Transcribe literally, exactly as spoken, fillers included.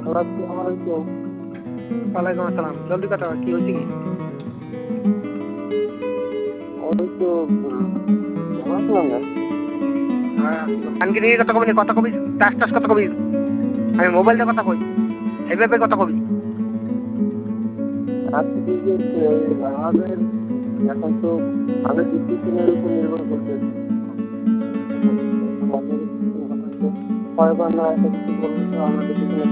ওয়ালাইকুম আসসালাম। জলদি কথা বল, কি হয়েছে কি? হ্যাঁ, কানকে নিয়ে কথা কবি না, কথা কবি টাস টাস কথা কবি। আমি মোবাইলটা কথা কই, এইভাবে কথা কবি। আচ্ছা ঠিক আছে, আমাদের এখন তো আমাদের ডিসিশনের উপর নির্ভর করছে। আমাদের কয়েকবার না একটা কিছু বলতে আমাদের